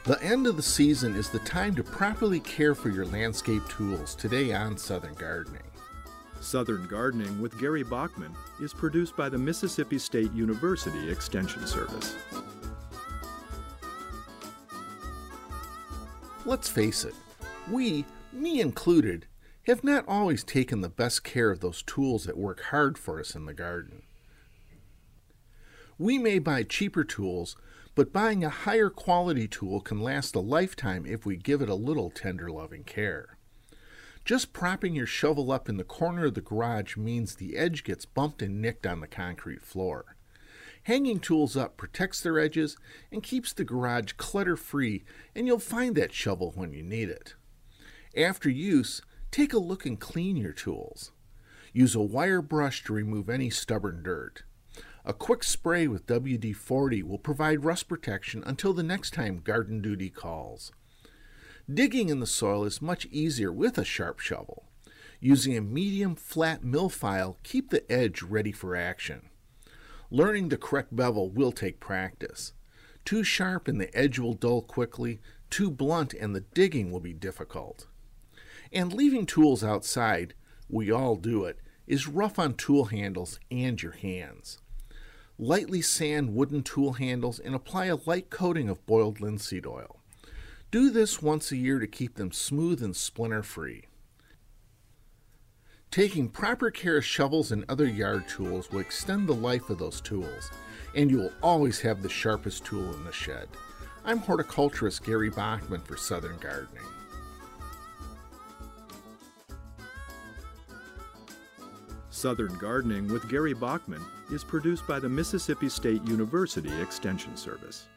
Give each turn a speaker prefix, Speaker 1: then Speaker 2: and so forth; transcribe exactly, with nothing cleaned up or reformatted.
Speaker 1: The end of the season is the time to properly care for your landscape tools today on Southern Gardening.
Speaker 2: Southern Gardening with Gary Bachman is produced by the Mississippi State University Extension Service.
Speaker 1: Let's face it, we, me included, have not always taken the best care of those tools that work hard for us in the garden. We may buy cheaper tools, but buying a higher quality tool can last a lifetime if we give it a little tender loving care. Just propping your shovel up in the corner of the garage means the edge gets bumped and nicked on the concrete floor. Hanging tools up protects their edges and keeps the garage clutter-free, and you'll find that shovel when you need it. After use, take a look and clean your tools. Use a wire brush to remove any stubborn dirt. A quick spray with W D forty will provide rust protection until the next time garden duty calls. Digging in the soil is much easier with a sharp shovel. Using a medium flat mill file, keep the edge ready for action. Learning the correct bevel will take practice. Too sharp and the edge will dull quickly, too blunt and the digging will be difficult. And leaving tools outside, we all do it, is rough on tool handles and your hands. Lightly sand wooden tool handles and apply a light coating of boiled linseed oil. Do this once a year to keep them smooth and splinter-free. Taking proper care of shovels and other yard tools will extend the life of those tools, and you will always have the sharpest tool in the shed. I'm horticulturist Gary Bachman for Southern Gardening.
Speaker 2: Southern Gardening with Gary Bachman is produced by the Mississippi State University Extension Service.